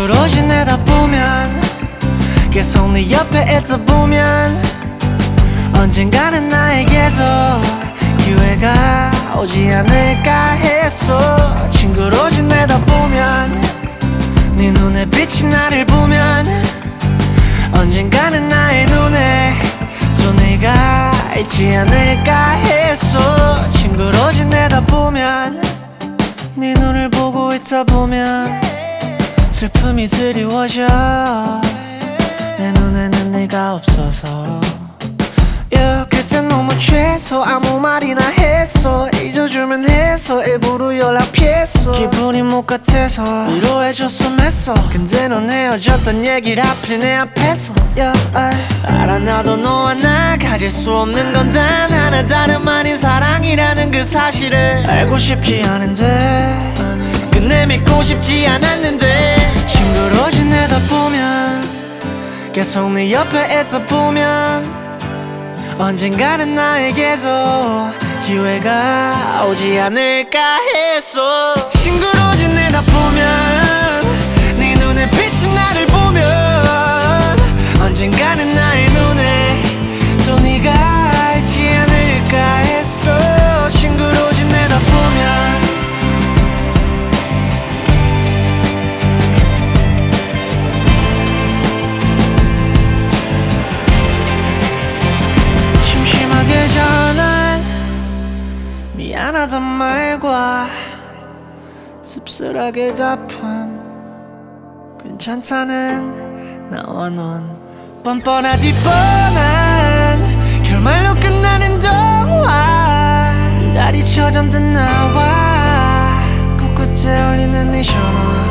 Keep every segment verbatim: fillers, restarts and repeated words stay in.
친구로 지내다 보면 계속 네 옆에 있다 보면 언젠가는 나에게도 기회가 오지 않을까 했어. 친구로 지내다 보면 네 눈에 빛이 나를 보면 언젠가는 나의 눈에 또 네가 있지 않을까 했어. 친구로 지내다 보면 네 눈을 보고 있다 보면 슬픔이 드리워져. 내 눈에는 네가 없어서 yeah, 그때 너무 취해서 아무 말이나 했어. 잊어주면 해서 일부러 연락 피했어. 기분이 못 같아서 위로해줬으면 했어. 근데 넌 헤어졌단 얘기를 하필 내 앞에서 yeah, 알아 나도 너와 나 가질 수 없는 건 단 하나 다름 아닌 사랑이라는 그 사실을 알고 싶지 않은데 끝내 믿고 싶지 않았는데 친구로 지내다 보면 계속 네 옆에 있다 보면 언젠가는 나에게도 기회가 오지 않을까 했어. 친구로 지내다 보면 네 눈에 빛이 나를 보면 언젠가는 나의 눈에 또 네가 있지 않을까 했어. 친구로 지내다 보면 심심하게 전한 미안하단 말과 씁쓸하게 답한 괜찮다는 나와 넌 뻔뻔하디 뻔한 결말로 끝나는 동화. 달이 쳐잠든 나와 꿋꿋이 울리는 네 전화.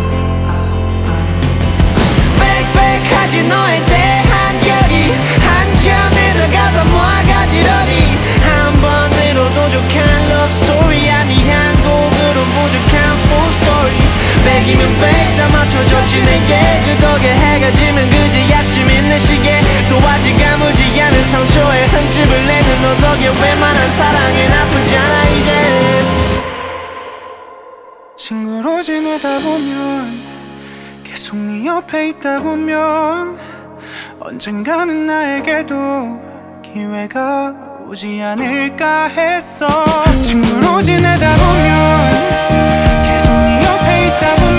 빽빽하지 너에 대한 결이 한켠에다가 모아가지러니 한 번으로 부족한 love story 아니 한 곡으로 부족한 full story. 백이면 백 다 맞춰줬지 내게 그 덕에 해가 지면 그제 아침 있는 시계 또 아직 아물지 않은 상처에 흠집을 내는 너 덕에 웬만한 사랑은 아프잖아 이제. 친구로 지내다 보면 계속 네 옆에 있다 보면 언젠가는 나에게도 기회가 오지 않을까 했어. 친구로 지내다 보면 계속 네 옆에 있다 보면